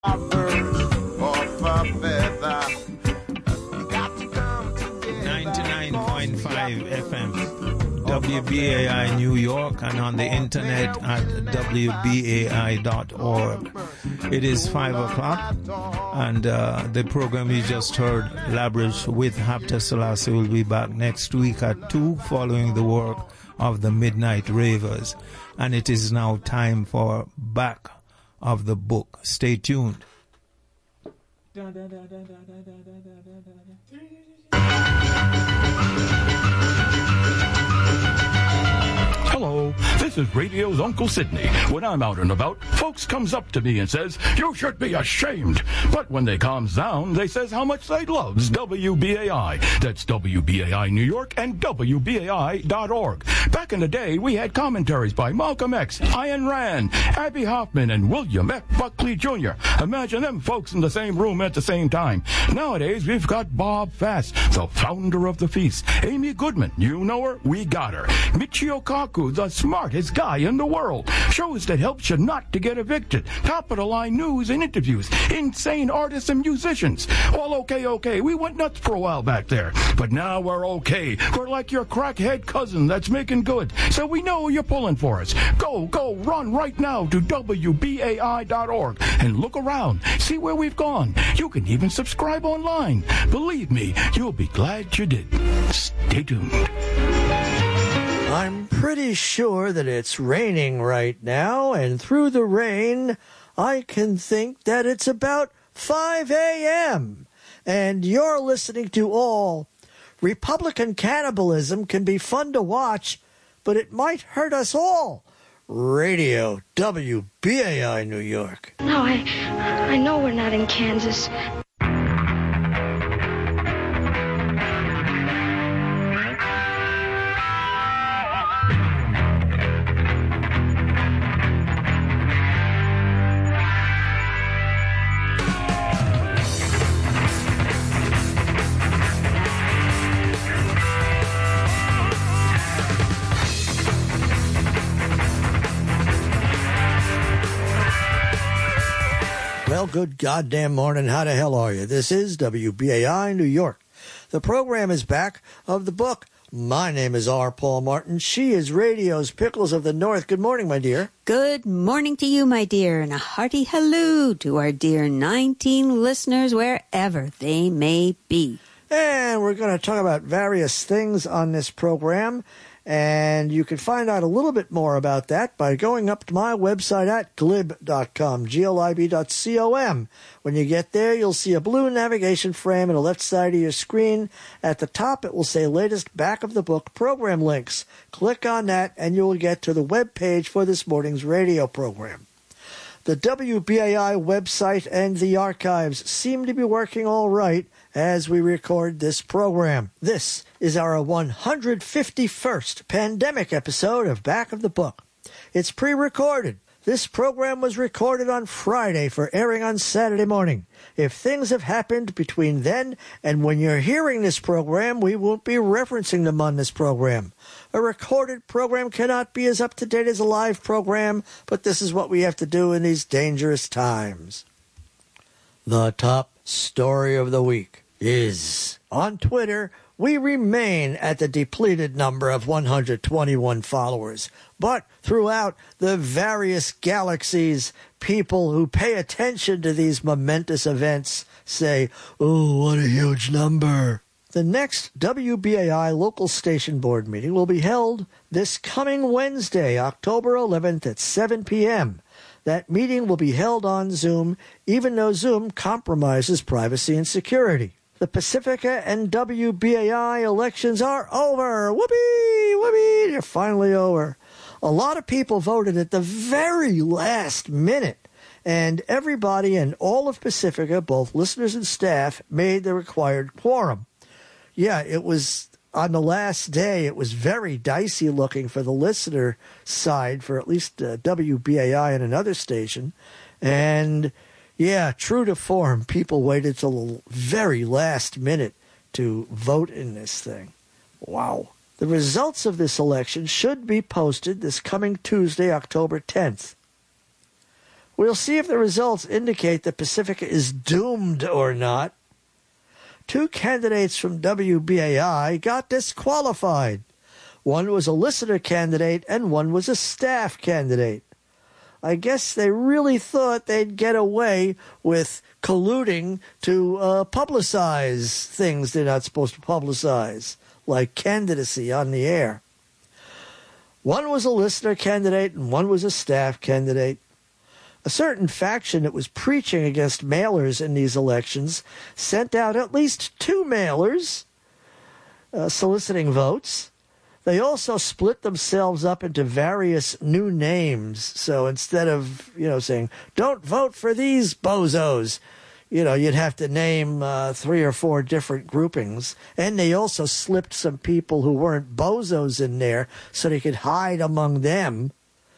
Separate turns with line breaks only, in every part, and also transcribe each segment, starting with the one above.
99.5 FM, WBAI New York, and on the internet at WBAI.org. It is 5 o'clock, and the program you just heard, Labrish with Hapta Selassie, will be back next week at 2, following the work of the Midnight Ravers. And it is now time for Back of the Book. Stay tuned.
Hello, this is Radio's Uncle Sydney. When I'm out and about, folks comes up to me and says, "You should be ashamed." But when they calms down, they says how much they loves WBAI. That's WBAI New York and WBAI.org. Back in the day, we had commentaries by Malcolm X, Ayn Rand, Abby Hoffman, and William F. Buckley Jr. Imagine them folks in the same room at the same time. Nowadays, we've got Bob Fass, the founder of the feast. Amy Goodman, you know her? We got her. Michio Kaku, the smartest guy in the world. Shows that helps you not to get evicted. Top-of-the-line news and interviews. Insane artists and musicians. All okay. We went nuts for a while back there. But now we're okay. We're like your crackhead cousin that's making good. So we know you're pulling for us. Go, run right now to WBAI.org and look around. See where we've gone. You can even subscribe online. Believe me, you'll be glad you did. Stay tuned.
I'm pretty sure that it's raining right now, and through the rain, I can think that it's about 5 a.m., and you're listening to all. Republican cannibalism can be fun to watch, but it might hurt us all. Radio WBAI New York.
No, I know we're not in Kansas.
Well, good goddamn morning. How the hell are you? This is WBAI New York. The program is Back of the Book. My name is R. Paul Martin. She is radio's Pickles of the North. Good morning, my dear.
Good morning to you, my dear, and a hearty hello to our dear 19 listeners wherever they may be.
And we're going to talk about various things on this program. And you can find out a little bit more about that by going up to my website at glib.com, glib.com. When you get there, you'll see a blue navigation frame on the left side of your screen. At the top, it will say latest Back of the Book program links. Click on that, and you will get to the web page for this morning's radio program. The WBAI website and the archives seem to be working all right as we record this program. This is our 151st pandemic episode of Back of the Book. It's pre-recorded. This program was recorded on Friday for airing on Saturday morning. If things have happened between then and when you're hearing this program, we won't be referencing them on this program. A recorded program cannot be as up-to-date as a live program, but this is what we have to do in these dangerous times. The top story of the week is, on Twitter, we remain at the depleted number of 121 followers. But throughout the various galaxies, people who pay attention to these momentous events say, "Oh, what a huge number." The next WBAI local station board meeting will be held this coming Wednesday, October 11th at 7 p.m. That meeting will be held on Zoom, even though Zoom compromises privacy and security. The Pacifica and WBAI elections are over. Whoopee, whoopee, they're finally over. A lot of people voted at the very last minute, and everybody in all of Pacifica, both listeners and staff, made the required quorum. Yeah, it was on the last day, it was very dicey looking for the listener side for at least WBAI and another station. And yeah, true to form, people waited till the very last minute to vote in this thing. Wow. The results of this election should be posted this coming Tuesday, October 10th. We'll see if the results indicate that Pacifica is doomed or not. 2 candidates from WBAI got disqualified. One was a listener candidate and one was a staff candidate. I guess they really thought they'd get away with colluding to publicize things they're not supposed to publicize, like candidacy on the air. One was a listener candidate and one was a staff candidate. A certain faction that was preaching against mailers in these elections sent out at least 2 mailers soliciting votes. They also split themselves up into various new names. So instead of, saying, don't vote for these bozos, you'd have to name 3 or 4 different groupings. And they also slipped some people who weren't bozos in there so they could hide among them.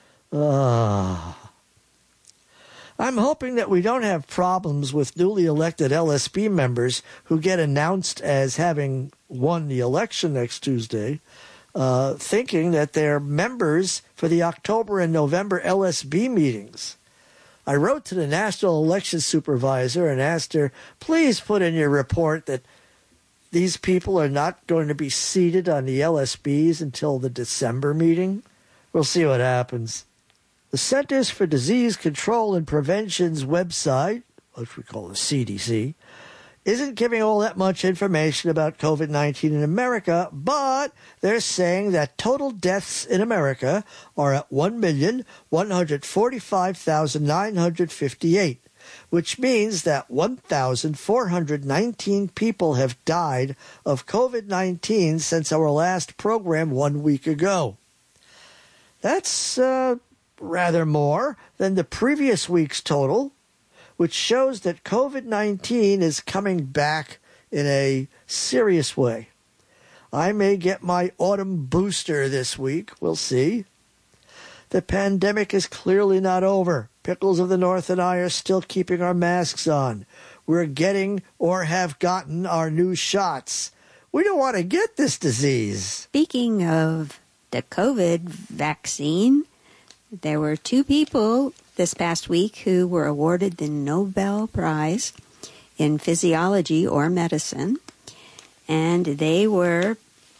I'm hoping that we don't have problems with newly elected LSB members who get announced as having won the election next Tuesday, thinking that they're members for the October and November LSB meetings. I wrote to the National Election Supervisor and asked her, please put in your report that these people are not going to be seated on the LSBs until the December meeting. We'll see what happens. The Centers for Disease Control and Prevention's website, which we call the CDC, isn't giving all that much information about COVID-19 in America, but they're saying that total deaths in America are at 1,145,958, which means that 1,419 people have died of COVID-19 since our last program 1 week ago. That's rather more than the previous week's total, which shows that COVID-19 is coming back in a serious way. I may get my autumn booster this week. We'll see. The pandemic is clearly not over. Pickles of the North and I are still keeping our masks on. We're getting or have gotten our new shots. We don't want to get this disease.
Speaking of the COVID vaccine, there were 2 people this past week who were awarded the Nobel Prize in Physiology or Medicine. And they were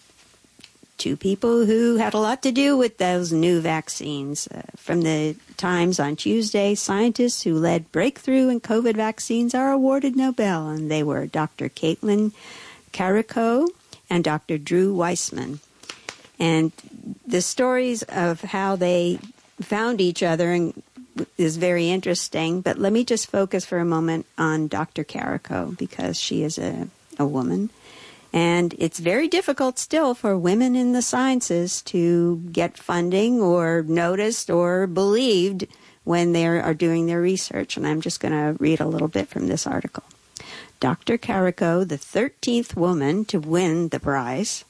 2 people who had a lot to do with those new vaccines. From the Times on Tuesday, scientists who led breakthrough in COVID vaccines are awarded Nobel. And they were Dr. Caitlin Carrico and Dr. Drew Weissman. And the stories of how they found each other is very interesting, but let me just focus for a moment on Dr. Carrico because she is a woman, and it's very difficult still for women in the sciences to get funding or noticed or believed when they are doing their research, and I'm just going to read a little bit from this article. Dr. Carrico, the 13th woman to win the prize,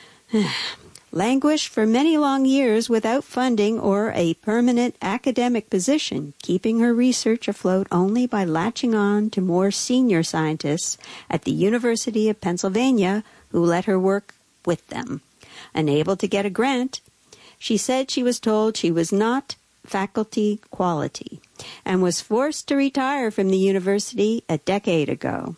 languished for many long years without funding or a permanent academic position, keeping her research afloat only by latching on to more senior scientists at the University of Pennsylvania who let her work with them. Unable to get a grant, she said she was told she was not faculty quality and was forced to retire from the university a decade ago.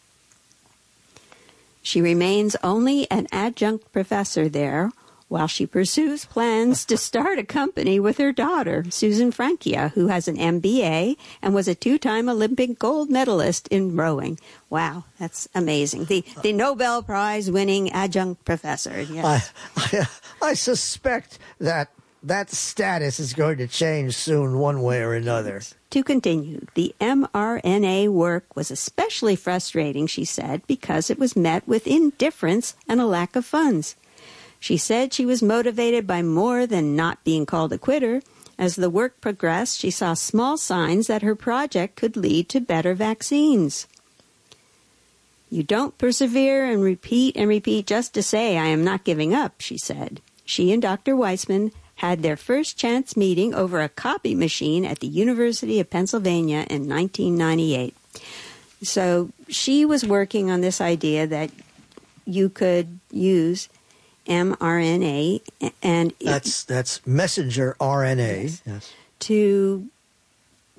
She remains only an adjunct professor there, while she pursues plans to start a company with her daughter, Susan Frankia, who has an MBA and was a 2-time Olympic gold medalist in rowing. Wow, that's amazing. The Nobel Prize winning adjunct professor. Yes.
I suspect that status is going to change soon one way or another.
To continue, the mRNA work was especially frustrating, she said, because it was met with indifference and a lack of funds. She said she was motivated by more than not being called a quitter. As the work progressed, she saw small signs that her project could lead to better vaccines. You don't persevere and repeat just to say, I am not giving up, she said. She and Dr. Weissman had their first chance meeting over a copy machine at the University of Pennsylvania in 1998. So she was working on this idea that you could use mRNA and
that's messenger RNA, yes,
to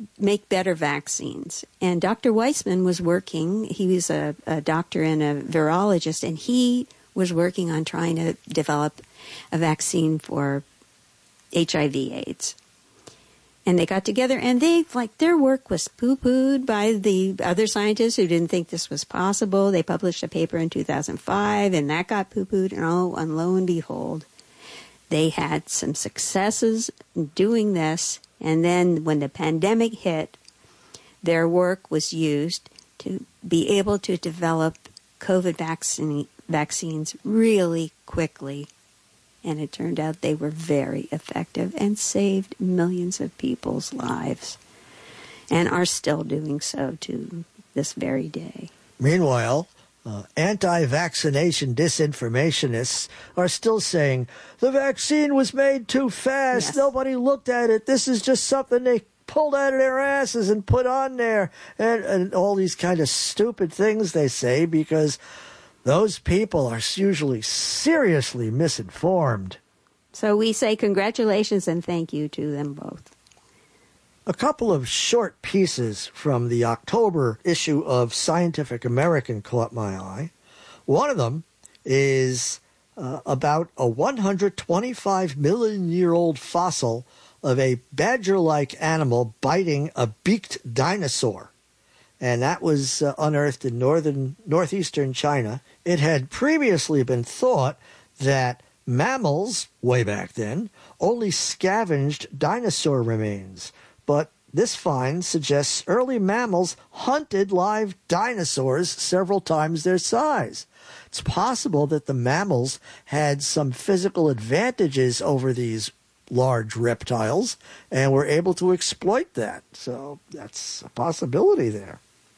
make better vaccines. And Dr. Weissman was working, he was a doctor and a virologist, and he was working on trying to develop a vaccine for HIV/AIDS. And they got together, and their work was poo-pooed by the other scientists who didn't think this was possible. They published a paper in 2005, and that got poo-pooed, and lo and behold, they had some successes in doing this. And then when the pandemic hit, their work was used to be able to develop COVID vaccines really quickly. And it turned out they were very effective and saved millions of people's lives, and are still doing so to this very day.
Meanwhile, anti-vaccination disinformationists are still saying, the vaccine was made too fast, yes. Nobody looked at it, this is just something they pulled out of their asses and put on there, and all these kind of stupid things they say, because those people are usually seriously misinformed.
So we say congratulations and thank you to them both.
A couple of short pieces from the October issue of Scientific American caught my eye. One of them is about a 125-million-year-old fossil of a badger-like animal biting a beaked dinosaur. And that was unearthed in northeastern China. It had previously been thought that mammals, way back then, only scavenged dinosaur remains. But this find suggests early mammals hunted live dinosaurs several times their size. It's possible that the mammals had some physical advantages over these large reptiles and were able to exploit that. So that's a possibility there.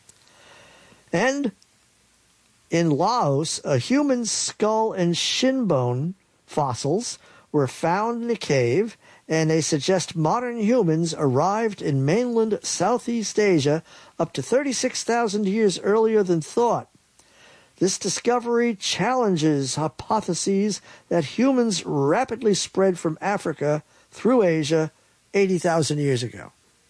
And in Laos, a human skull and shin bone fossils were found in a cave, and they suggest modern humans arrived in mainland Southeast Asia up to 36,000 years earlier than thought. This discovery challenges hypotheses that humans rapidly spread from Africa through Asia 80,000 years ago.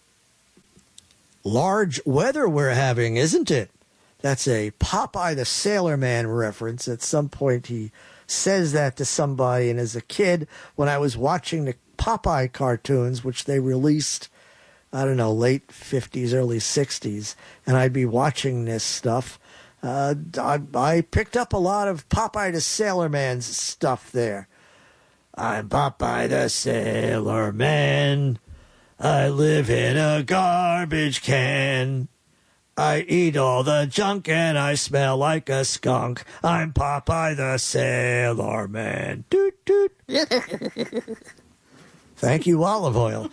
Large weather we're having, isn't it? That's a Popeye the Sailor Man reference. At some point he says that to somebody, and as a kid, when I was watching the Popeye cartoons, which they released, I don't know, late 50s, early 60s, and I'd be watching this stuff, I picked up a lot of Popeye the Sailor Man's stuff there. I'm Popeye the Sailor Man. I live in a garbage can. I eat all the junk and I smell like a skunk. I'm Popeye the Sailor Man. Toot toot. Thank you, olive oil.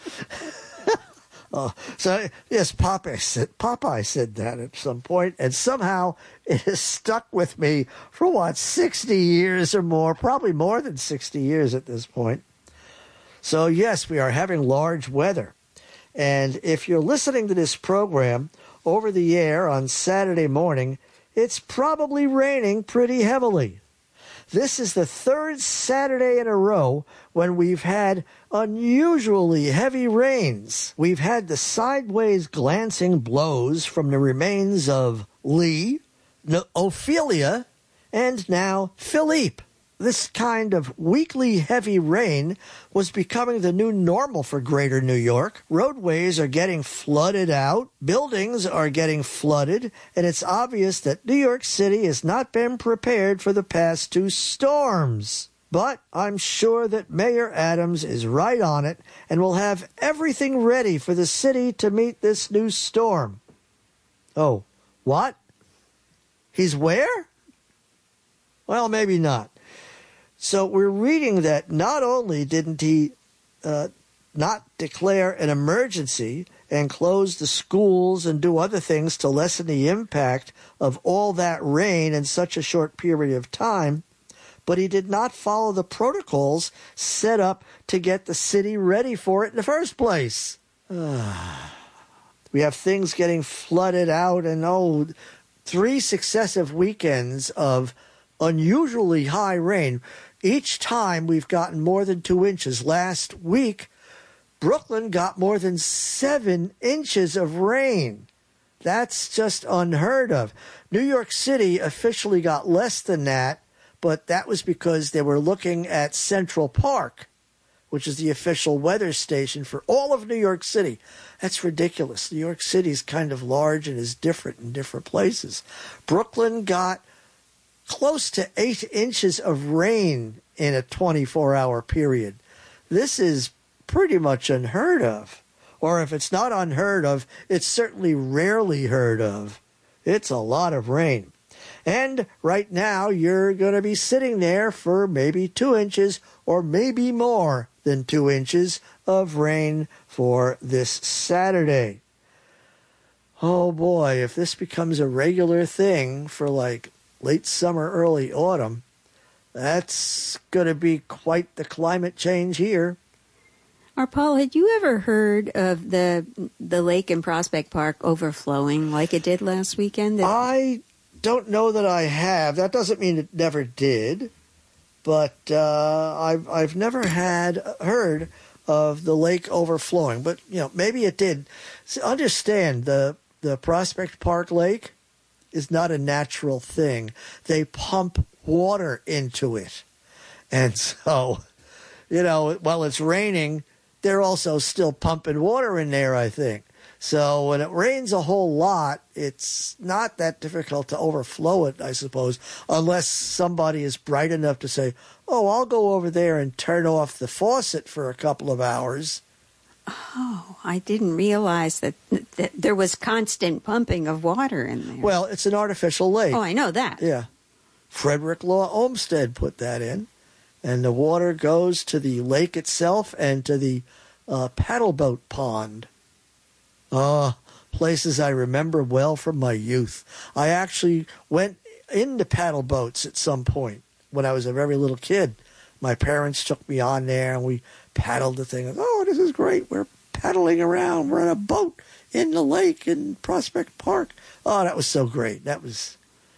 So, yes, Popeye said that at some point, and somehow it has stuck with me for, 60 years or more, probably more than 60 years at this point. So, yes, we are having large weather. And if you're listening to this program over the air on Saturday morning, it's probably raining pretty heavily. This is the third Saturday in a row when we've had unusually heavy rains. We've had the sideways glancing blows from the remains of Lee, Ophelia, and now Philippe. This kind of weekly heavy rain was becoming the new normal for greater New York. Roadways are getting flooded out, buildings are getting flooded, and it's obvious that New York City has not been prepared for the past two storms. But I'm sure that Mayor Adams is right on it and will have everything ready for the city to meet this new storm. Oh, what? He's where? Well, maybe not. So we're reading that not only didn't he not declare an emergency and close the schools and do other things to lessen the impact of all that rain in such a short period of time, but he did not follow the protocols set up to get the city ready for it in the first place. We have things getting flooded out, and 3 successive weekends of unusually high rain. Each time we've gotten more than 2 inches. Last week, Brooklyn got more than 7 inches of rain. That's just unheard of. New York City officially got less than that, but that was because they were looking at Central Park, which is the official weather station for all of New York City. That's ridiculous. New York City is kind of large and is different in different places. Brooklyn got close to 8 inches of rain in a 24-hour period. This is pretty much unheard of. Or if it's not unheard of, it's certainly rarely heard of. It's a lot of rain. And right now, you're going to be sitting there for maybe 2 inches or maybe more than 2 inches of rain for this Saturday. Oh boy, if this becomes a regular thing for like late summer, early autumn, that's going to be quite the climate change here.
Or Paul, had you ever heard of the lake in Prospect Park overflowing like it did last weekend?
I don't know that I have. That doesn't mean it never did, but I've never heard of the lake overflowing. But maybe it did. So understand the Prospect Park Lake is not a natural thing. They pump water into it, and so while it's raining, they're also still pumping water in there, I think. So when it rains a whole lot, it's not that difficult to overflow it, I suppose, unless somebody is bright enough to say, oh, I'll go over there and turn off the faucet for a couple of hours.
Oh, I didn't realize that there was constant pumping of water in there.
Well, it's an artificial lake.
Oh, I know that.
Yeah. Frederick Law Olmsted put that in. And the water goes to the lake itself and to the paddle boat pond. Places I remember well from my youth. I actually went into paddle boats at some point when I was a very little kid. My parents took me on there and we paddled the thing. Oh, this is great. We're paddling around. We're in a boat in the lake in Prospect Park. Oh, that was so great. That was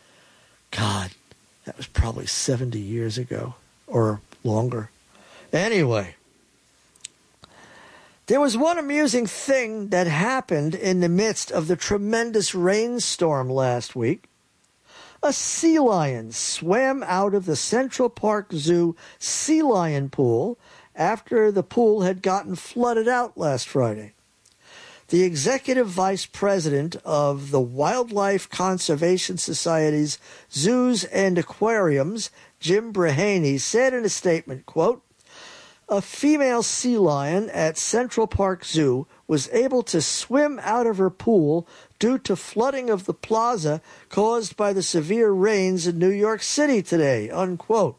probably 70 years ago. Or longer. Anyway, there was one amusing thing that happened in the midst of the tremendous rainstorm last week. A sea lion swam out of the Central Park Zoo sea lion pool after the pool had gotten flooded out last Friday. The executive vice president of the Wildlife Conservation Society's Zoos and Aquariums, Jim Brahaney, said in a statement, quote, a female sea lion at Central Park Zoo was able to swim out of her pool due to flooding of the plaza caused by the severe rains in New York City today, unquote.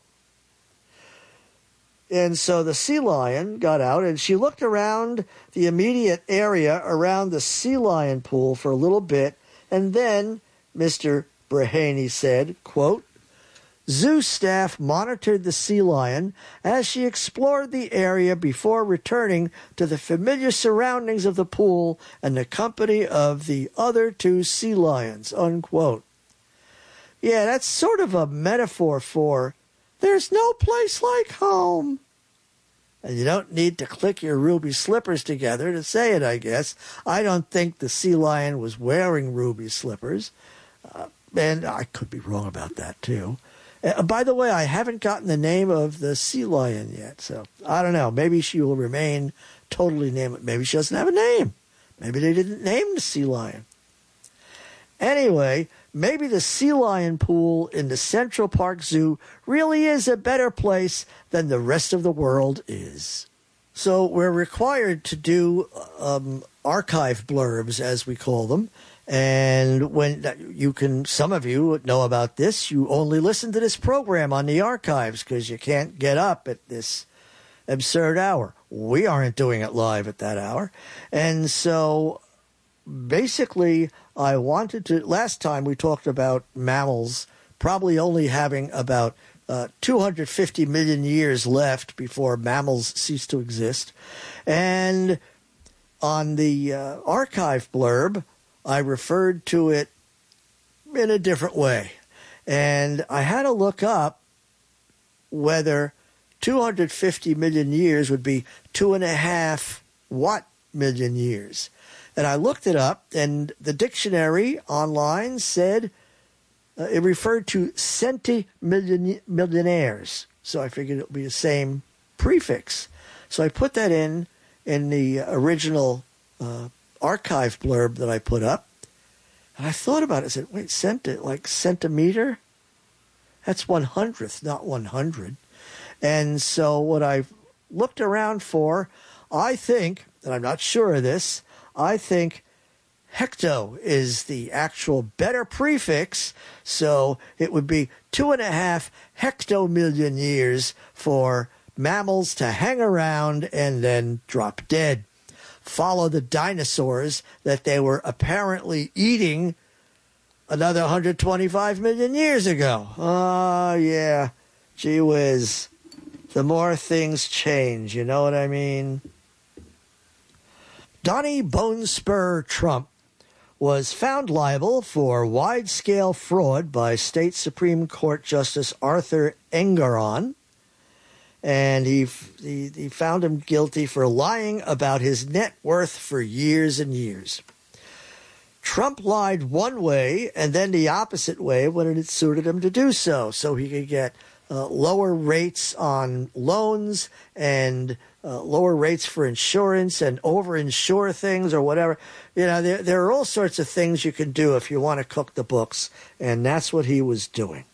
And so the sea lion got out and she looked around the immediate area around the sea lion pool for a little bit. And then Mr. Brahaney said, quote, zoo staff monitored the sea lion as she explored the area before returning to the familiar surroundings of the pool and the company of the other 2 sea lions, unquote. Yeah, that's sort of a metaphor for there's no place like home. And you don't need to click your ruby slippers together to say it, I guess. I don't think the sea lion was wearing ruby slippers. And I could be wrong about that, too. By the way, I haven't gotten the name of the sea lion yet, so I don't know. Maybe she will remain totally nameless. Maybe she doesn't have a name. Maybe they didn't name the sea lion. Anyway, maybe the sea lion pool in the Central Park Zoo really is a better place than the rest of the world is. So we're required to do archive blurbs, as we call them. And when you can, some of you know about this, you only listen to this program on the archives because you can't get up at this absurd hour. We aren't doing it live at that hour. And so basically, I wanted to, last time we talked about mammals probably only having about 250 million years left before mammals cease to exist. And on the archive blurb, I referred to it in a different way. And I had to look up whether 250 million years would be 2.5 what million years? And I looked it up, and the dictionary online said it referred to centimillionaires. So I figured it would be the same prefix. So I put that in the original archive blurb that I put up. And I thought about it. I said, wait, like centimeter? That's 100th, not 100. And so what I've looked around for, I think, and I'm not sure of this, I think hecto is the actual better prefix. So it would be 2.5 hectomillion years for mammals to hang around and then drop dead. Follow the dinosaurs that they were apparently eating another 125 million years ago. Oh, yeah. Gee whiz. The more things change, you know what I mean? Donnie Bonespur Trump was found liable for wide-scale fraud by State Supreme Court Justice Arthur Engoron. And he found him guilty for lying about his net worth for years and years. Trump lied one way and then the opposite way when it suited him to do so he could get lower rates on loans and lower rates for insurance and over-insure things or whatever. You know, there are all sorts of things you can do if you want to cook the books, and that's what he was doing.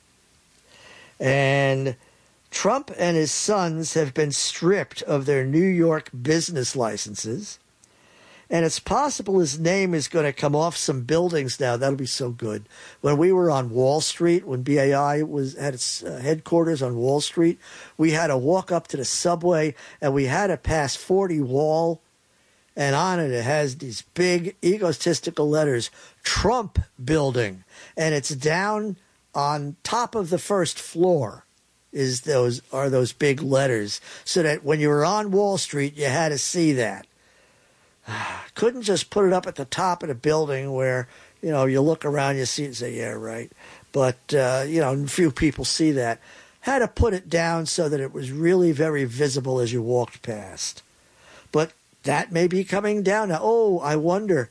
And Trump and his sons have been stripped of their New York business licenses, and it's possible his name is going to come off some buildings now. That'll be so good. When we were on Wall Street, when BAI had its headquarters on Wall Street, we had to walk up to the subway, and we had to pass 40 Wall, and on it has these big egotistical letters, Trump Building, and it's down on top of the first floor. Are those big letters, so that when you were on Wall Street, you had to see that. Couldn't just put it up at the top of the building where, you know, you look around, you see it and say, yeah, right. But, few people see that. Had to put it down so that it was really very visible as you walked past. But that may be coming down now. Oh, I wonder,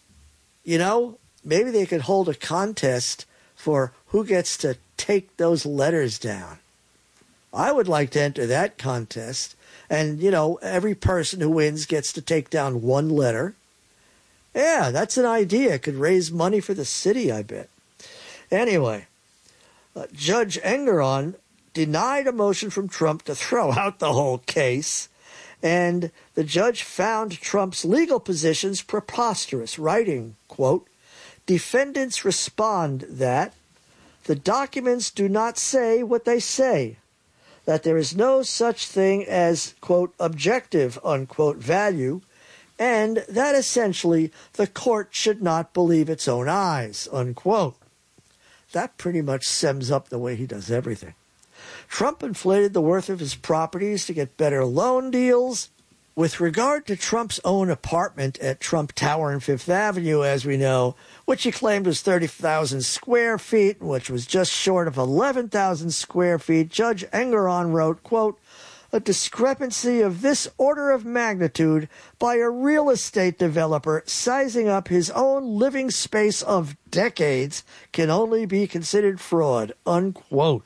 maybe they could hold a contest for who gets to take those letters down. I would like to enter that contest. And, every person who wins gets to take down one letter. Yeah, that's an idea. It could raise money for the city, I bet. Anyway, Judge Engoron denied a motion from Trump to throw out the whole case. And the judge found Trump's legal positions preposterous, writing, quote, defendants respond that the documents do not say what they say, that there is no such thing as, quote, objective, unquote, value, and that essentially the court should not believe its own eyes, unquote. That pretty much sums up the way he does everything. Trump inflated the worth of his properties to get better loan deals. With regard to Trump's own apartment at Trump Tower and Fifth Avenue, as we know, which he claimed was 30,000 square feet, which was just short of 11,000 square feet, Judge Engoron wrote, quote, a discrepancy of this order of magnitude by a real estate developer sizing up his own living space of decades can only be considered fraud, unquote.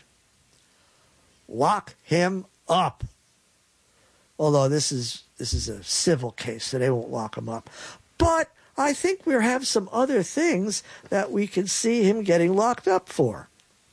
Lock him up. Although this is a civil case, so they won't lock him up. But I think we have some other things that we can see him getting locked up for.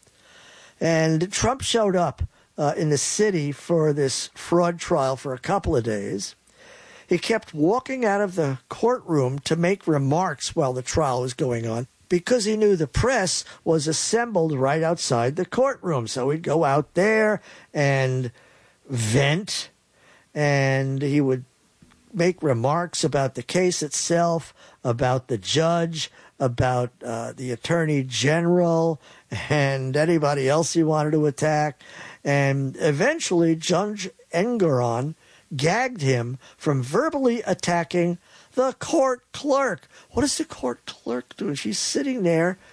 And Trump showed up in the city for this fraud trial for a couple of days. He kept walking out of the courtroom to make remarks while the trial was going on because he knew the press was assembled right outside the courtroom. So he'd go out there and vent, and he would make remarks about the case itself, about the judge, about the attorney general, and anybody else he wanted to attack. And eventually, Judge Engoron gagged him from verbally attacking the court clerk. What is the court clerk doing? She's sitting there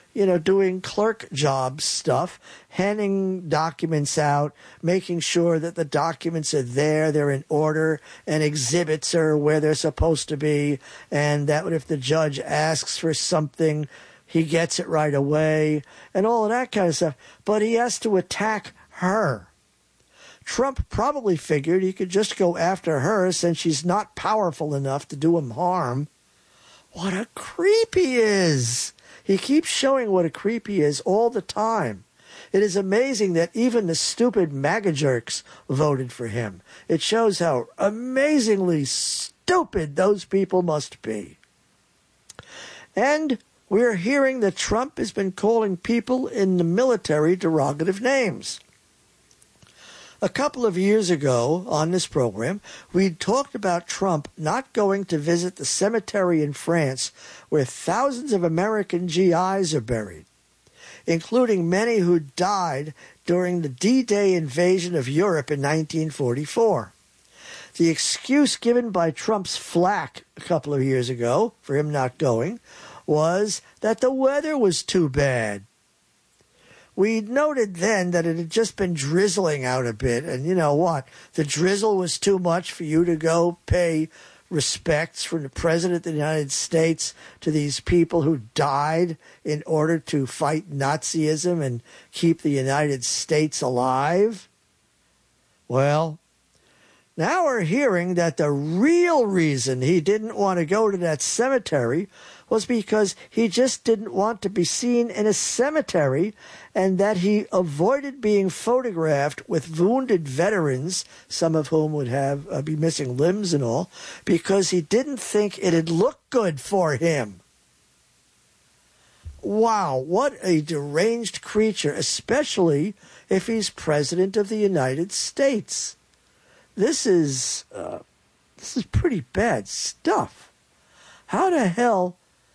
doing clerk job stuff, handing documents out, making sure that the documents are there, they're in order, and exhibits are where they're supposed to be, and that if the judge asks for something, he gets it right away, and all of that kind of stuff. But he has to attack her. Trump probably figured he could just go after her since she's not powerful enough to do him harm. What a creep he is! He keeps showing what a creep he is all the time. It is amazing that even the stupid MAGA jerks voted for him. It shows how amazingly stupid those people must be. And we're hearing that Trump has been calling people in the military derogative names. A couple of years ago on this program, we talked about Trump not going to visit the cemetery in France where thousands of American GIs are buried, including many who died during the D-Day invasion of Europe in 1944. The excuse given by Trump's flack a couple of years ago for him not going was that the weather was too bad. We noted then that it had just been drizzling out a bit, and you know what? The drizzle was too much for you to go pay respects from the President of the United States to these people who died in order to fight Nazism and keep the United States alive. Well, now we're hearing that the real reason he didn't want to go to that cemetery was because he just didn't want to be seen in a cemetery, and that he avoided being photographed with wounded veterans, some of whom would have be missing limbs and all, because he didn't think it'd look good for him. Wow, what a deranged creature, especially if he's President of the United States. This is pretty bad stuff. How the hell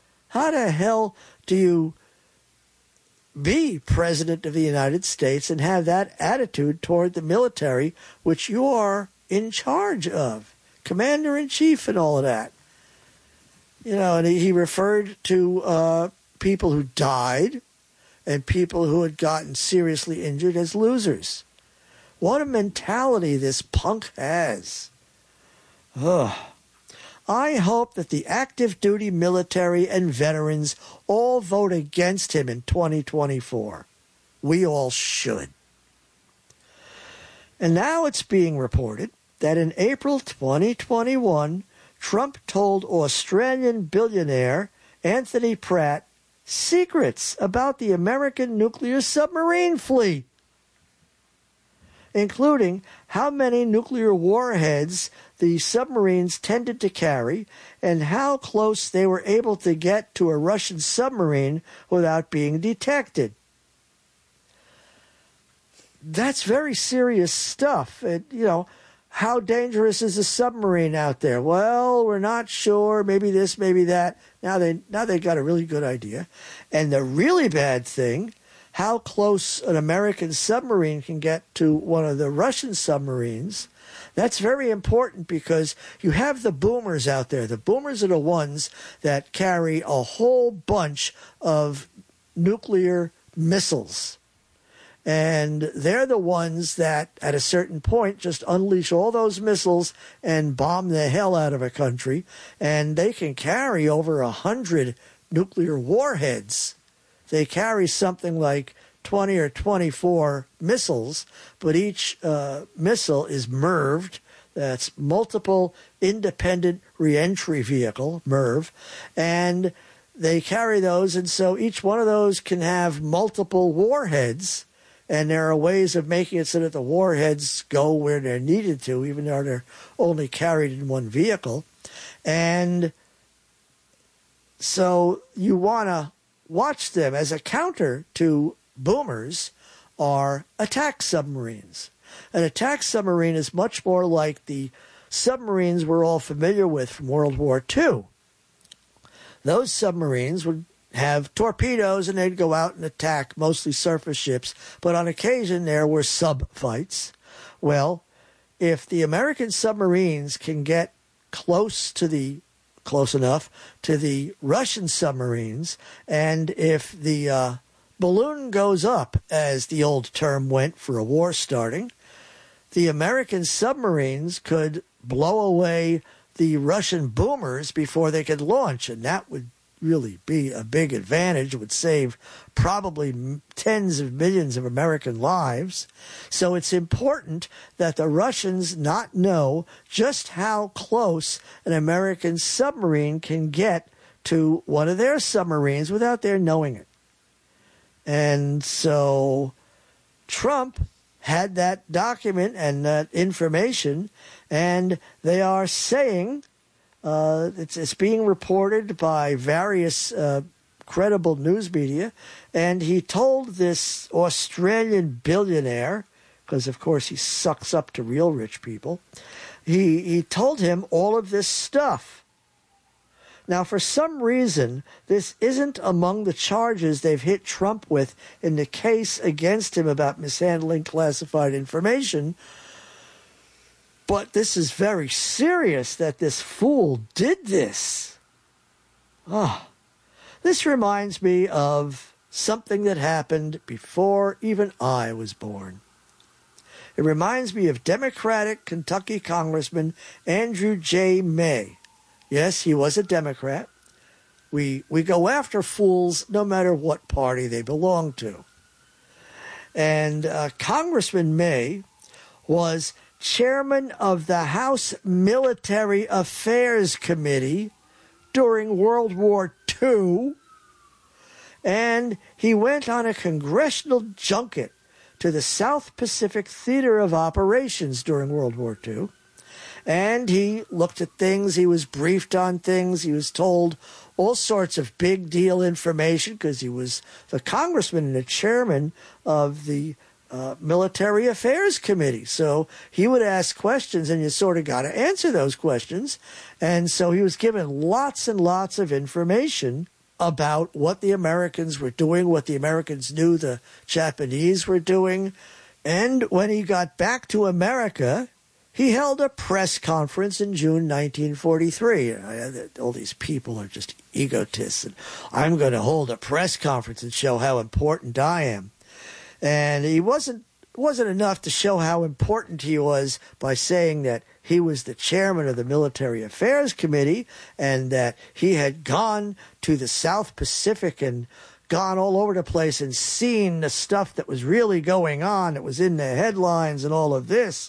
do you be President of the United States and have that attitude toward the military, which you are in charge of, Commander-in-Chief and all of that? And he referred to people who died and people who had gotten seriously injured as losers. What a mentality this punk has. Ugh. I hope that the active duty military and veterans all vote against him in 2024. We all should. And now it's being reported that in April 2021, Trump told Australian billionaire Anthony Pratt secrets about the American nuclear submarine fleet, including how many nuclear warheads the submarines tended to carry and how close they were able to get to a Russian submarine without being detected. That's very serious stuff. How dangerous is a submarine out there? Well, we're not sure. Maybe this, maybe that. Now they got a really good idea. And the really bad thing, how close an American submarine can get to one of the Russian submarines, that's very important because you have the boomers out there. The boomers are the ones that carry a whole bunch of nuclear missiles. And they're the ones that, at a certain point, just unleash all those missiles and bomb the hell out of a country. And they can carry over 100 nuclear warheads. They carry something like 20 or 24 missiles, but each missile is MIRVed. That's Multiple Independent Reentry Vehicle, MIRV. And they carry those, and so each one of those can have multiple warheads. And there are ways of making it so that the warheads go where they're needed to, even though they're only carried in one vehicle. And so you want to watch them. As a counter to boomers are attack submarines. An attack submarine is much more like the submarines we're all familiar with from World War II. Those submarines would have torpedoes and they'd go out and attack mostly surface ships, but on occasion there were sub-fights. Well, if the American submarines can get close to the close enough to the Russian submarines. And if the balloon goes up, as the old term went for a war starting, the American submarines could blow away the Russian boomers before they could launch, and that would really be a big advantage. It would save probably tens of millions of American lives. So it's important that the Russians not know just how close an American submarine can get to one of their submarines without their knowing it. And so Trump had that document and that information, and they are saying it's being reported by various credible news media, and he told this Australian billionaire, because of course he sucks up to real rich people, he told him all of this stuff. Now, for some reason, this isn't among the charges they've hit Trump with in the case against him about mishandling classified information. But this is very serious that this fool did this. This reminds me of something that happened before even I was born. It reminds me of Democratic Kentucky Congressman Andrew J. May. Yes, he was a Democrat. We go after fools no matter what party they belong to. And Congressman May was chairman of the House Military Affairs Committee during World War II, and he went on a congressional junket to the South Pacific Theater of Operations during World War II, and he looked at things, he was briefed on things, he was told all sorts of big deal information because he was the congressman and the chairman of the Military Affairs Committee. So he would ask questions and you sort of got to answer those questions. And so he was given lots and lots of information about what the Americans were doing, what the Americans knew the Japanese were doing. And when he got back to America, he held a press conference in June 1943. All these people are just egotists. And I'm going to hold a press conference and show how important I am. And he wasn't enough to show how important he was by saying that he was the chairman of the Military Affairs Committee and that he had gone to the South Pacific and gone all over the place and seen the stuff that was really going on, that was in the headlines and all of this.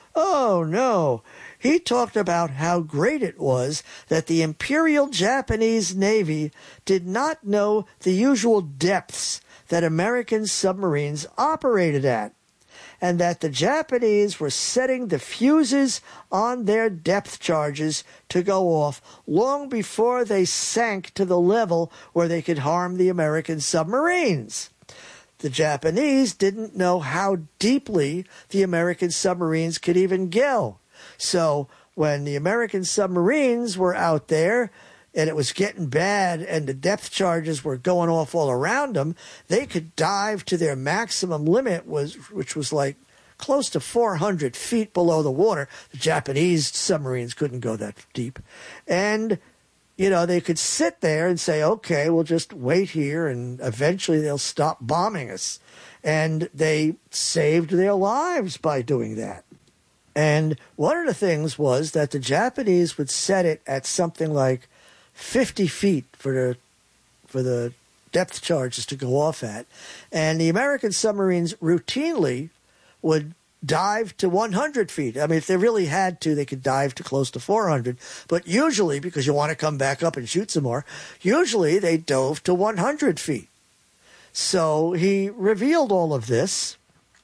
Oh, no. He talked about how great it was that the Imperial Japanese Navy did not know the usual depths that American submarines operated at, and that the Japanese were setting the fuses on their depth charges to go off long before they sank to the level where they could harm the American submarines. The Japanese didn't know how deeply the American submarines could even go. So when the American submarines were out there and it was getting bad and the depth charges were going off all around them, they could dive to their maximum limit, which was like close to 400 feet below the water. The Japanese submarines couldn't go that deep. And, they could sit there and say, okay, we'll just wait here and eventually they'll stop bombing us. And they saved their lives by doing that. And one of the things was that the Japanese would set it at something like 50 feet for the depth charges to go off at. And the American submarines routinely would dive to 100 feet. I mean, if they really had to, they could dive to close to 400. But usually, because you want to come back up and shoot some more, usually they dove to 100 feet. So he revealed all of this.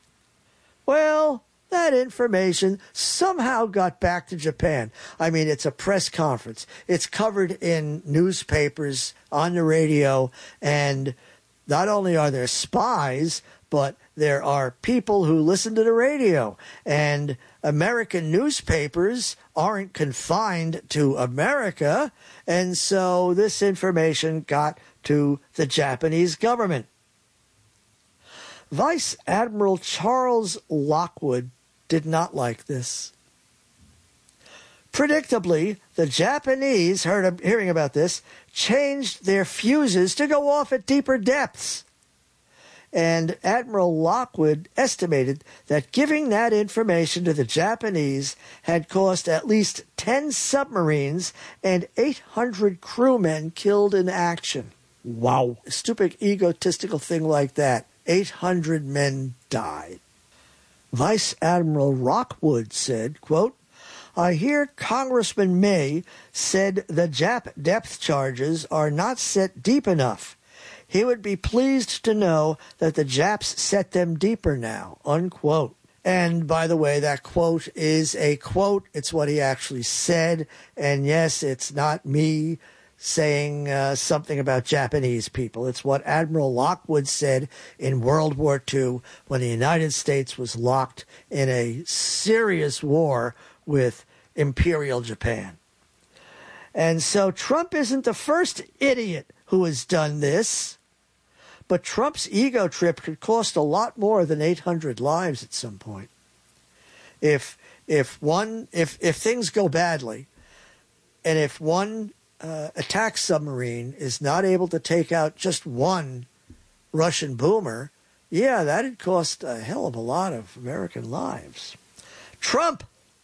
Well, that information somehow got back to Japan. I mean, it's a press conference. It's covered in newspapers, on the radio, and not only are there spies, but there are people who listen to the radio. And American newspapers aren't confined to America, and so this information got to the Japanese government. Vice Admiral Charles Lockwood did not like this. Predictably, the Japanese, hearing about this, changed their fuses to go off at deeper depths. And Admiral Lockwood estimated that giving that information to the Japanese had cost at least 10 submarines and 800 crewmen killed in action. Wow. A stupid, egotistical thing like that. 800 men died. Vice Admiral Rockwood said, quote, I hear Congressman May said the Jap depth charges are not set deep enough. He would be pleased to know that the Japs set them deeper now, unquote. And by the way, that quote is a quote. It's what he actually said. And yes, it's not me saying something about Japanese people. It's what Admiral Lockwood said in World War II when the United States was locked in a serious war with Imperial Japan. And so Trump isn't the first idiot who has done this. But Trump's ego trip could cost a lot more than 800 lives at some point. If things go badly, and if one attack submarine is not able to take out just one Russian boomer, yeah, that'd cost a hell of a lot of American lives. Trump!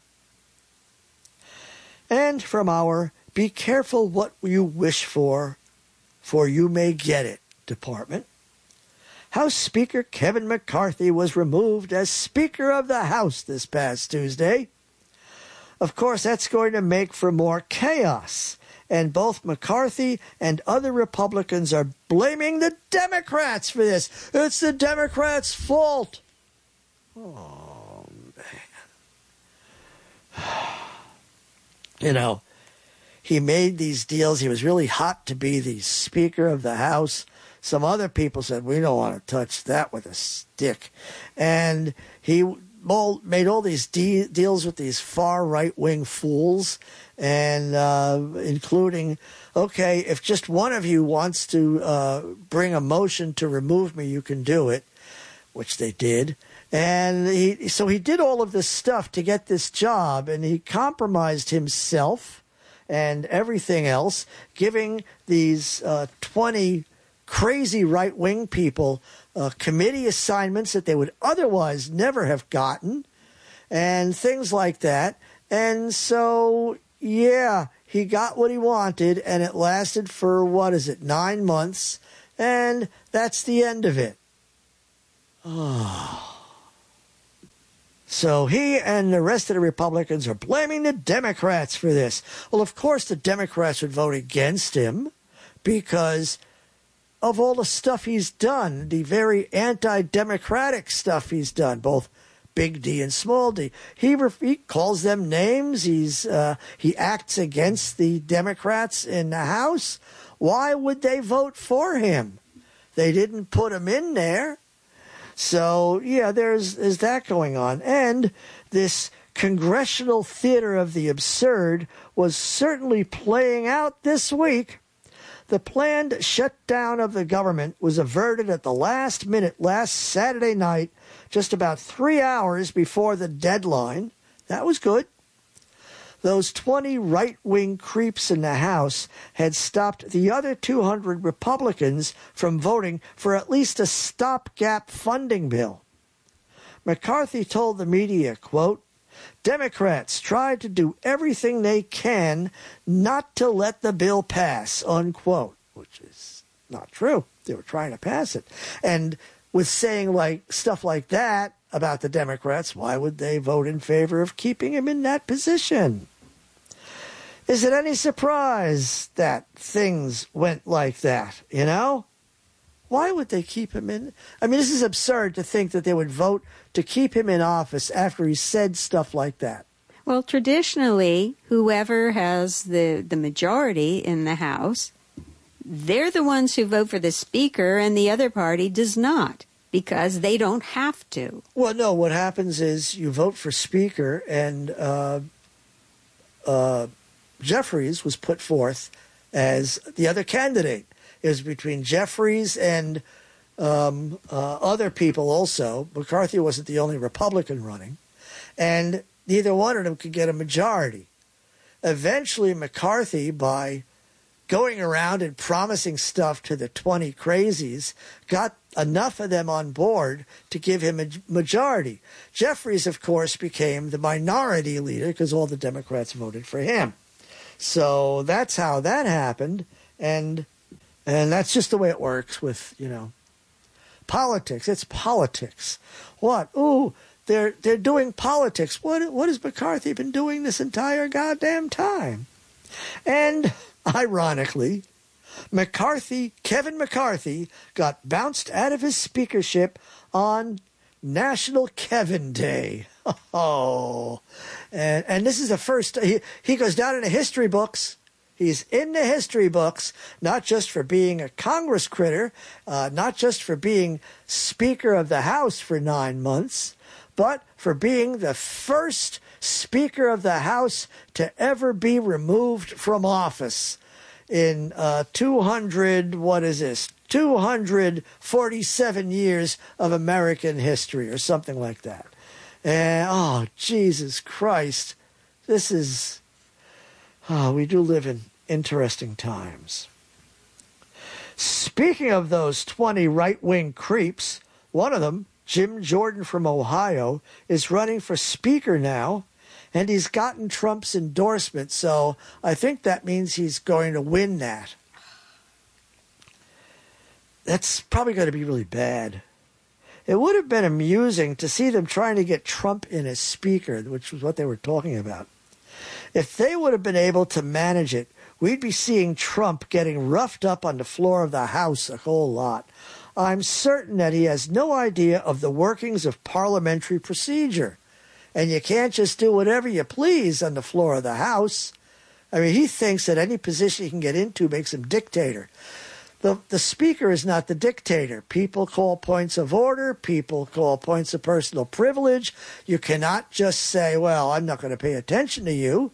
And from our Be Careful What You Wish For You May Get It department, House Speaker Kevin McCarthy was removed as Speaker of the House this past Tuesday. Of course, that's going to make for more chaos, and both McCarthy and other Republicans are blaming the Democrats for this. It's the Democrats' fault. Oh, man. You know, he made these deals. He was really hot to be the Speaker of the House. Some other people said, we don't want to touch that with a stick. And he made all these deals with these far right-wing fools, and including, okay, if just one of you wants to bring a motion to remove me, you can do it, which they did. And so he did all of this stuff to get this job, and he compromised himself and everything else, giving these 20 crazy right-wing people committee assignments that they would otherwise never have gotten, and things like that. And so, yeah, he got what he wanted, and it lasted for, 9 months, and that's the end of it. Oh. So he and the rest of the Republicans are blaming the Democrats for this. Well, of course the Democrats would vote against him because of all the stuff he's done, the very anti-democratic stuff he's done, both big D and small d. He calls them names. He acts against the Democrats in the House. Why would they vote for him? They didn't put him in there. So, yeah, there's that going on. And this congressional theater of the absurd was certainly playing out this week. The planned shutdown of the government was averted at the last minute last Saturday night, just about 3 hours before the deadline. That was good. Those 20 right-wing creeps in the House had stopped the other 200 Republicans from voting for at least a stopgap funding bill. McCarthy told the media, quote, Democrats tried to do everything they can not to let the bill pass, unquote, which is not true. They were trying to pass it. And with saying stuff like that about the Democrats, why would they vote in favor of keeping him in that position? Is it any surprise that things went like that, you know? Why would they keep him in? I mean, this is absurd to think that they would vote to keep him in office after he said stuff like that.
Well, traditionally, whoever has the majority in the House, they're the ones who vote for the Speaker, and the other party does not, because they don't have to. Well,
no, what happens is you vote for Speaker, and Jeffries was put forth as the other candidate. It was between Jeffries and other people also. McCarthy wasn't the only Republican running. And neither one of them could get a majority. eventually McCarthy, by going around and promising stuff to the 20 crazies, got enough of them on board to give him a majority. Jeffries, of course, became the minority leader because all the Democrats voted for him. So that's how that happened, and that's just the way it works with, politics. It's politics. What? Ooh, they're doing politics. What has McCarthy been doing this entire goddamn time? And ironically, Kevin McCarthy, got bounced out of his speakership on National Kevin Day. Oh, and this is the first. He goes down in the history books. He's in the history books, not just for being a Congress critter, not just for being Speaker of the House for 9 months, but for being the first Speaker of the House to ever be removed from office in 247 years of American history or something like that. And, oh, Jesus Christ, we do live in interesting times. Speaking of those 20 right-wing creeps, one of them, Jim Jordan from Ohio, is running for Speaker now, and he's gotten Trump's endorsement, so I think that means he's going to win that. That's probably going to be really bad. It would have been amusing to see them trying to get Trump in as Speaker, which was what they were talking about. If they would have been able to manage it, we'd be seeing Trump getting roughed up on the floor of the House a whole lot. I'm certain that he has no idea of the workings of parliamentary procedure. And you can't just do whatever you please on the floor of the House. I mean, he thinks that any position he can get into makes him dictator. The Speaker is not the dictator. People call points of order. People call points of personal privilege. You cannot just say, well, I'm not going to pay attention to you.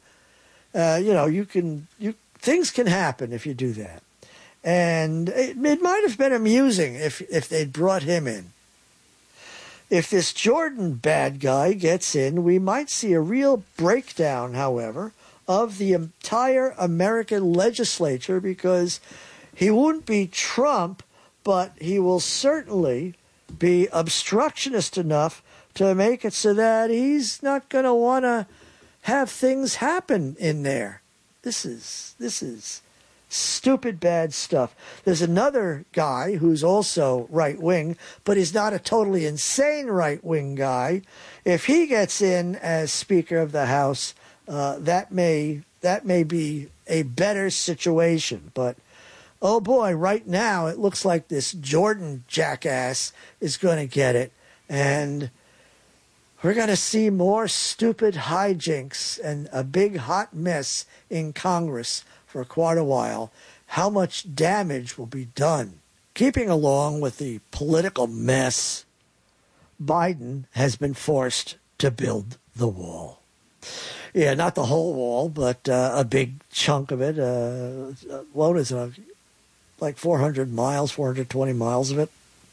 Things can happen if you do that. And it might have been amusing if they'd brought him in. If this Jordan bad guy gets in, we might see a real breakdown, however, of the entire American legislature, because he won't be Trump, but he will certainly be obstructionist enough to make it so that he's not going to want to have things happen in there. This is stupid bad stuff. There's another guy who's also right-wing, but he's not a totally insane right-wing guy. If he gets in as Speaker of the House, that may be a better situation. But, oh boy, right now it looks like this Jordan jackass is going to get it. And we're going to see more stupid hijinks and a big hot mess in Congress for quite a while. How much damage will be done? Keeping along with the political mess, Biden has been forced to build the wall. Yeah, not the whole wall, but a big chunk of it. What is it? Like 400 miles, 420 miles of it.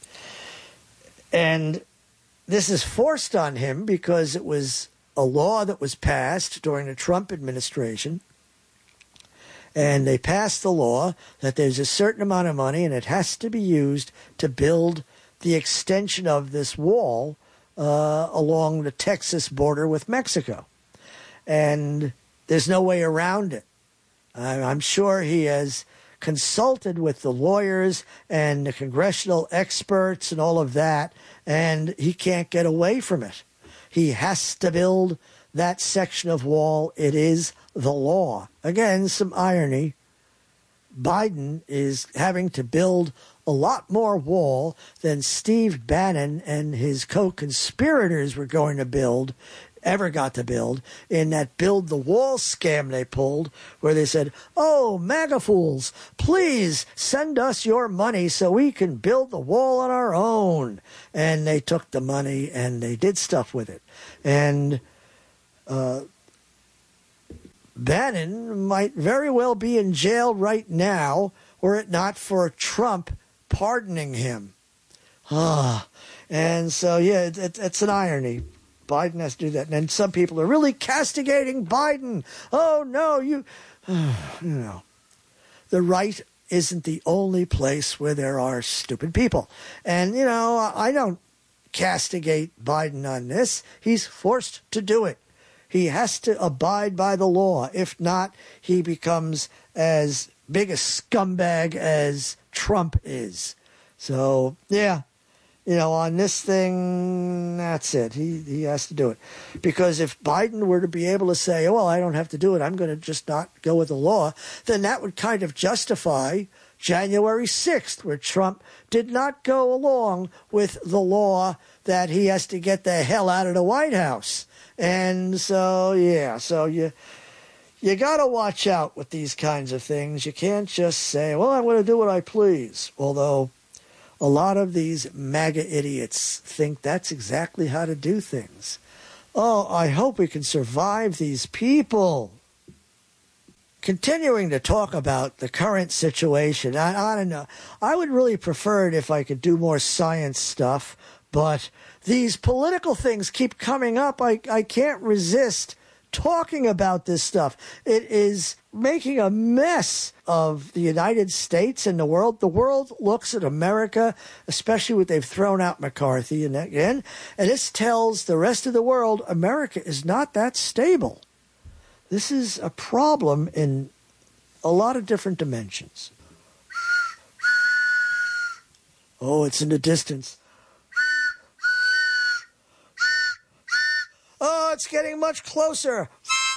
And this is forced on him because it was a law that was passed during the Trump administration. And they passed the law that there's a certain amount of money and it has to be used to build the extension of this wall along the Texas border with Mexico. And there's no way around it. I'm sure he has consulted with the lawyers and the congressional experts and all of that, and he can't get away from it. He has to build that section of wall. It is the law. Again, some irony. Biden is having to build a lot more wall than Steve Bannon and his co-conspirators were going to ever got to build, in that build the wall scam they pulled, where they said, oh, MAGA fools, please send us your money so we can build the wall on our own. And they took the money and they did stuff with it. And Bannon might very well be in jail right now were it not for Trump pardoning him. And so, yeah, it's an irony. Biden has to do that. And then some people are really castigating Biden. Oh, no, you know. The right isn't the only place where there are stupid people. And, you know, I don't castigate Biden on this. He's forced to do it. He has to abide by the law. If not, he becomes as big a scumbag as Trump is. So, yeah, you know, on this thing, that's it. He has to do it. Because if Biden were to be able to say, oh, well, I don't have to do it, I'm going to just not go with the law, then that would kind of justify January 6th, where Trump did not go along with the law that he has to get the hell out of the White House. And so, yeah, so you got to watch out with these kinds of things. You can't just say, well, I'm going to do what I please. Although a lot of these MAGA idiots think that's exactly how to do things. Oh, I hope we can survive these people. Continuing to talk about the current situation, I don't know. I would really prefer it if I could do more science stuff, but these political things keep coming up. I can't resist talking about this stuff. It is making a mess of the United States and the world. The world looks at America, especially when they've thrown out McCarthy and this tells the rest of the world America is not that stable. This is a problem in a lot of different dimensions. Oh, it's in the distance. Oh, it's getting much closer.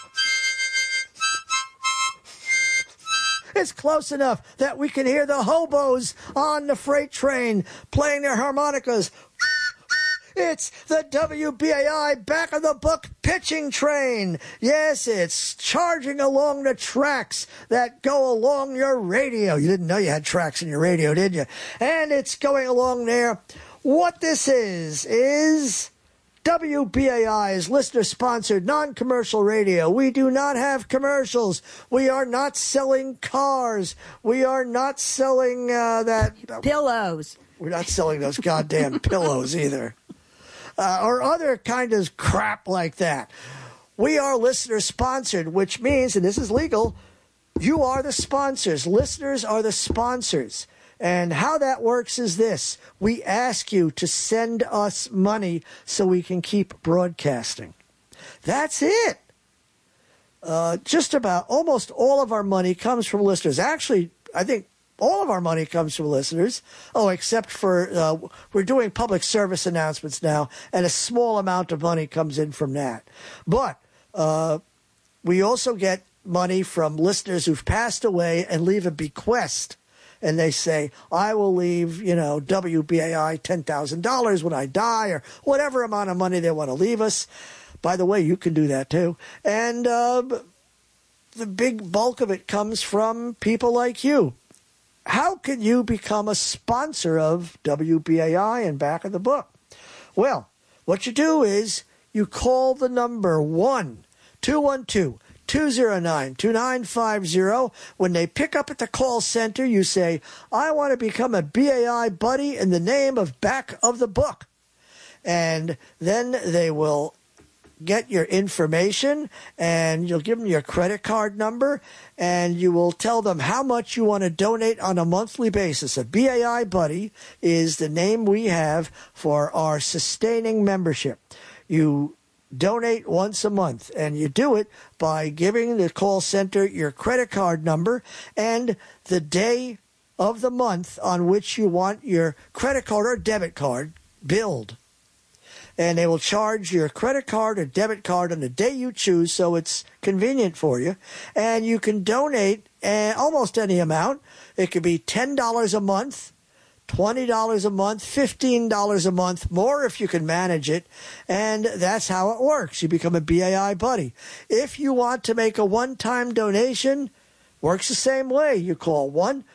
It's close enough that we can hear the hobos on the freight train playing their harmonicas. It's the WBAI Back of the Book pitching train. Yes, it's charging along the tracks that go along your radio. You didn't know you had tracks in your radio, did you? And it's going along there. What this is WBAI's listener-sponsored non-commercial radio. We do not have commercials. We are not selling cars. We are not selling
pillows.
We're not selling those goddamn pillows either. Or other kind of crap like that. We are listener-sponsored, which means, and this is legal, you are the sponsors. Listeners are the sponsors. And how that works is this. We ask you to send us money so we can keep broadcasting. That's it. Just about almost all of our money comes from listeners. Actually, I think all of our money comes from listeners. Oh, except for we're doing public service announcements now, and a small amount of money comes in from that. But we also get money from listeners who've passed away and leave a bequest. And they say, I will leave, WBAI $10,000 when I die, or whatever amount of money they want to leave us. By the way, you can do that too. And the big bulk of it comes from people like you. How can you become a sponsor of WBAI and Back of the Book? Well, what you do is you call the number 1-212-209-2950. When they pick up at the call center, you say, I want to become a BAI buddy in the name of Back of the Book. And then they will get your information, and you'll give them your credit card number, and you will tell them how much you want to donate on a monthly basis. A BAI Buddy is the name we have for our sustaining membership. You donate once a month, and you do it by giving the call center your credit card number and the day of the month on which you want your credit card or debit card billed. And they will charge your credit card or debit card on the day you choose, so it's convenient for you. And you can donate almost any amount. It could be $10 a month, $20 a month, $15 a month, more if you can manage it. And that's how it works. You become a BAI buddy. If you want to make a one-time donation, works the same way. You call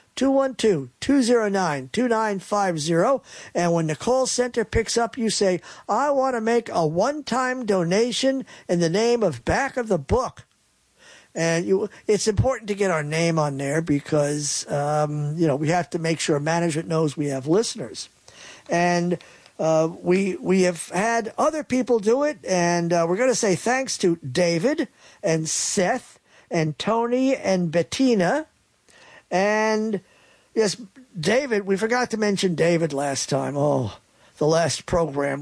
1-212-209-2950. And when the call center picks up, you say, I want to make a one-time donation in the name of Back of the Book. And it's important to get our name on there because, we have to make sure management knows we have listeners. And We have had other people do it, and we're going to say thanks to David and Seth and Tony and Bettina. And yes, David, we forgot to mention David last time. Oh, the last program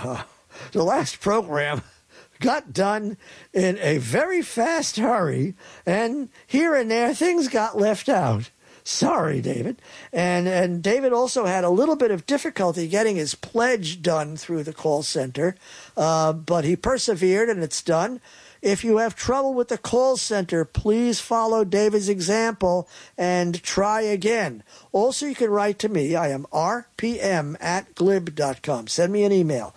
got done in a very fast hurry, and here and there things got left out. Sorry, David. And David also had a little bit of difficulty getting his pledge done through the call center, but he persevered, and it's done. If you have trouble with the call center, please follow David's example and try again. Also, you can write to me. I am rpm@glib.com. Send me an email,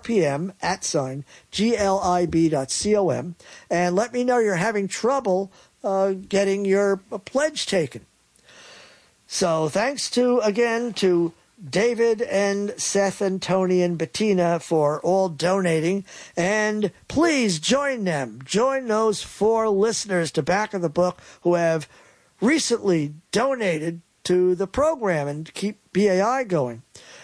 rpm@glib.com, and let me know you're having trouble getting your pledge taken. So thanks again to David and Seth and Tony and Bettina for all donating. And please join them. Join those 4 listeners to Back of the Book who have recently donated to the program and keep BAI going.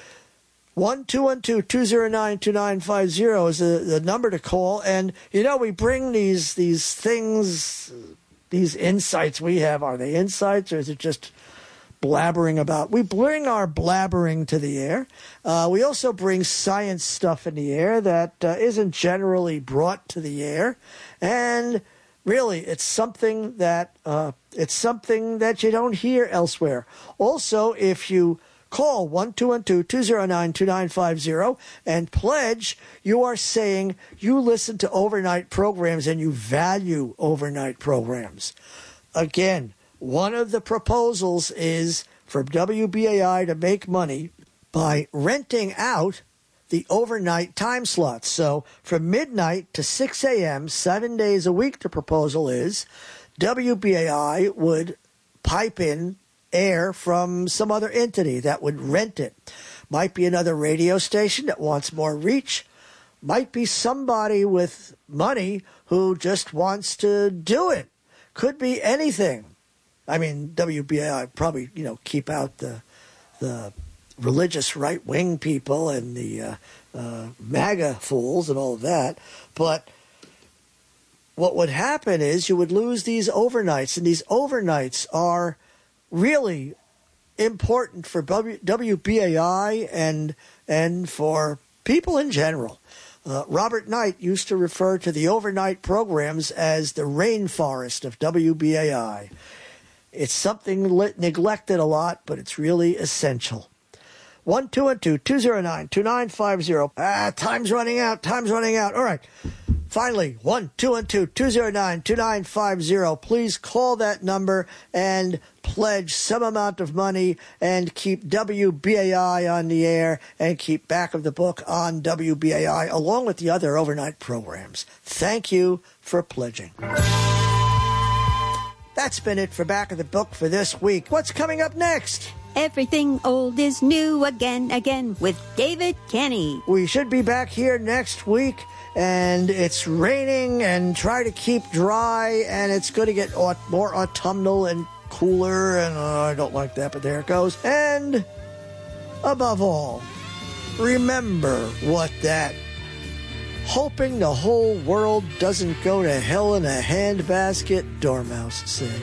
1-212-209-2950 is the number to call. And, we bring these things, these insights we have. Are they insights, or is it just blabbering about? We bring our blabbering to the air. We also bring science stuff in the air that isn't generally brought to the air, and really, it's something that you don't hear elsewhere. Also, if you call 1-212-209-2950 and pledge, you are saying you listen to overnight programs and you value overnight programs. Again, one of the proposals is for WBAI to make money by renting out the overnight time slots. So from midnight to 6 a.m., 7 days a week, the proposal is WBAI would pipe in air from some other entity that would rent it. Might be another radio station that wants more reach. Might be somebody with money who just wants to do it. Could be anything. I mean, WBAI probably, keep out the religious right-wing people and the MAGA fools and all of that. But what would happen is you would lose these overnights, and these overnights are really important for WBAI and for people in general. Robert Knight used to refer to the overnight programs as the rainforest of WBAI. It's something neglected a lot, but it's really essential. 1-212-209-2950. Time's running out. All right. Finally, 1-212-209-2950. Please call that number and pledge some amount of money and keep WBAI on the air and keep Back of the Book on WBAI along with the other overnight programs. Thank you for pledging. That's been it for Back of the Book for this week. What's coming up next?
Everything old is new again with David Kenny.
We should be back here next week, and it's raining and try to keep dry, and it's going to get more autumnal and cooler, and I don't like that, but there it goes. And above all, remember what that hoping the whole world doesn't go to hell in a handbasket dormouse said.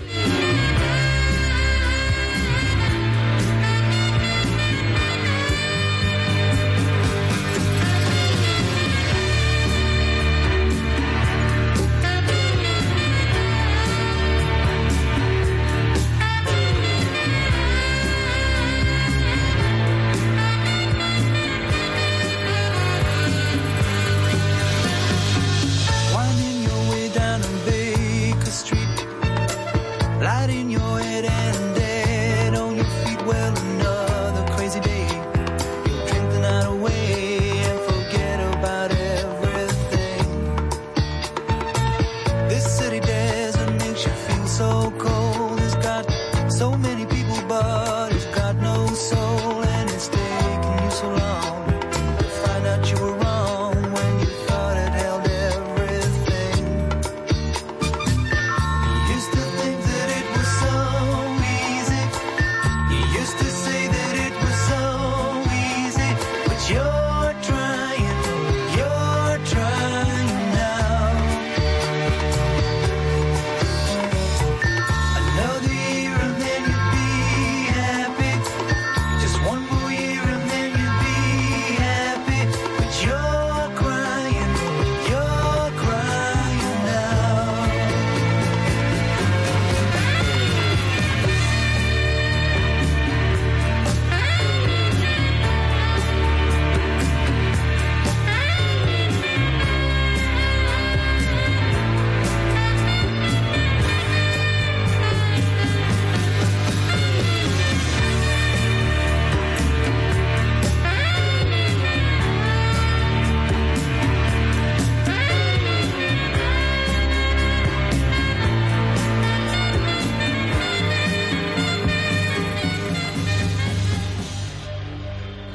Lighting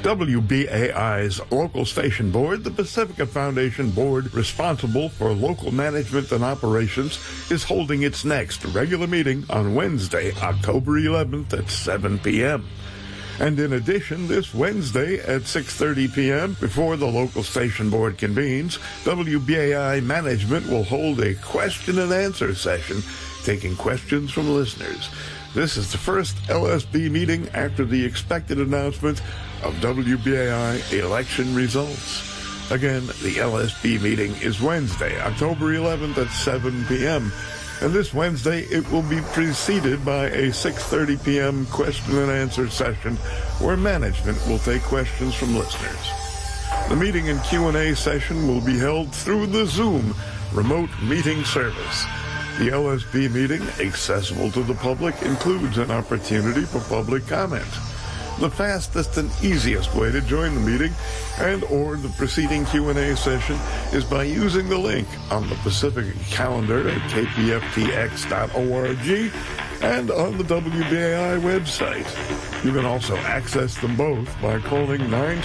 WBAI's local station board, the Pacifica Foundation Board responsible for local management and operations, is holding its next regular meeting on Wednesday, October 11th at 7 p.m. And in addition, this Wednesday at 6:30 p.m., before the local station board convenes, WBAI management will hold a question and answer session, taking questions from listeners. This is the first LSB meeting after the expected announcement of WBAI election results. Again, the LSB meeting is Wednesday, October 11th at 7 p.m., and this Wednesday it will be preceded by a 6:30 p.m. question and answer session where management will take questions from listeners. The meeting and Q&A session will be held through the Zoom remote meeting service. The LSB meeting, accessible to the public, includes an opportunity for public comment. The fastest and easiest way to join the meeting and or the preceding Q&A session is by using the link on the Pacific calendar at kpftx.org and on the WBAI website. You can also access them both by calling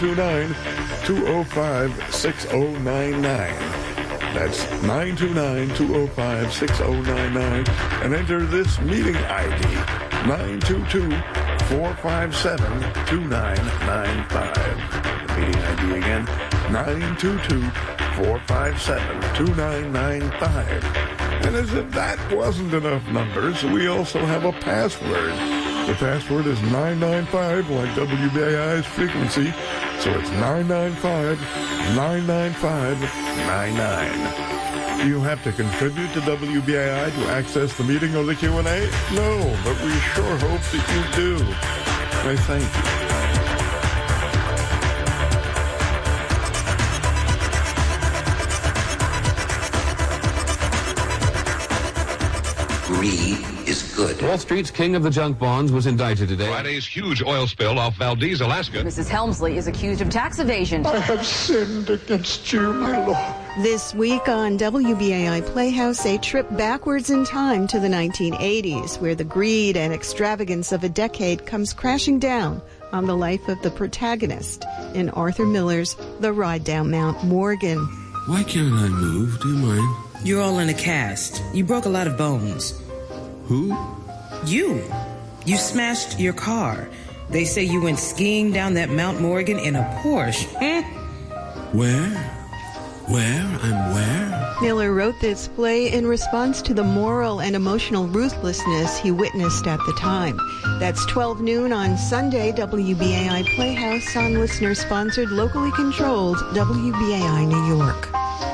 929-205-6099. That's 929-205-6099 and enter this meeting ID, 922-457-2995. The meeting ID again, 922-457-2995. And as if that wasn't enough numbers, we also have a password. The password is 995, like WBAI's frequency, so it's 995-995-99. Do you have to contribute to WBAI to access the meeting or the Q&A? No, but we sure hope that you do. I thank
you. Greed is good.
Wall Street's king of the junk bonds was indicted today.
Friday's huge oil spill off Valdez, Alaska.
Mrs. Helmsley is accused of tax evasion.
I have sinned against you, my Lord.
This week on WBAI Playhouse, a trip backwards in time to the 1980s, where the greed and extravagance of a decade comes crashing down on the life of the protagonist in Arthur Miller's The Ride Down Mount Morgan.
Why can't I move? Do you mind?
You're all in a cast. You broke a lot of bones.
Who?
You. You smashed your car. They say you went skiing down that Mount Morgan in a Porsche.
Where? I'm where?
Miller wrote this play in response to the moral and emotional ruthlessness he witnessed at the time. That's 12 noon on Sunday, WBAI Playhouse on listener-sponsored, locally controlled WBAI New York.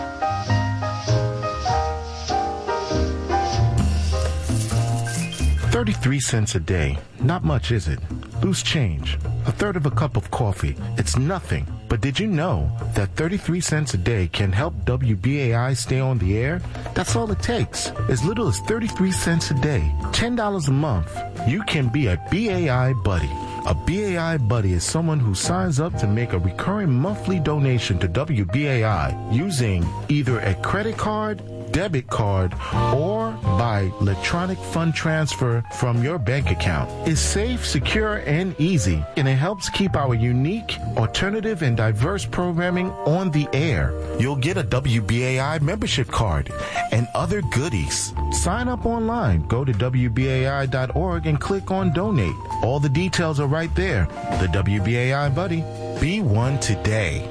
$0.33 a day. Not much, is it? Loose change. A third of a cup of coffee. It's nothing. But did you know that 33 cents a day can help WBAI stay on the air? That's all it takes. As little as 33 cents a day. $10 a month. You can be a BAI buddy. A BAI buddy is someone who signs up to make a recurring monthly donation to WBAI using either a credit card, debit card, or by electronic fund transfer from your bank account. It's safe, secure, and easy, and it helps keep our unique, alternative, and diverse programming on the air. You'll get a WBAI membership card and other goodies. Sign up online. Go to WBAI.org and click on Donate. All the details are right there. The WBAI Buddy. Be one today.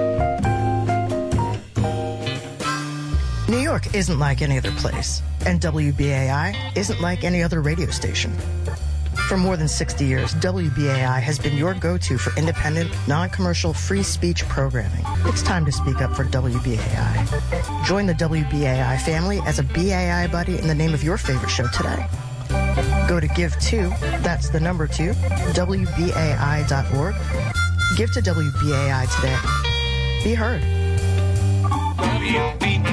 New York isn't like any other place, and WBAI isn't like any other radio station. For more than 60 years, WBAI has been your go-to for independent, non-commercial, free speech programming. It's time to speak up for WBAI. Join the WBAI family as a BAI buddy in the name of your favorite show today. Go to Give2, that's the number 2, WBAI.org. Give to WBAI today. Be heard.
WBAI.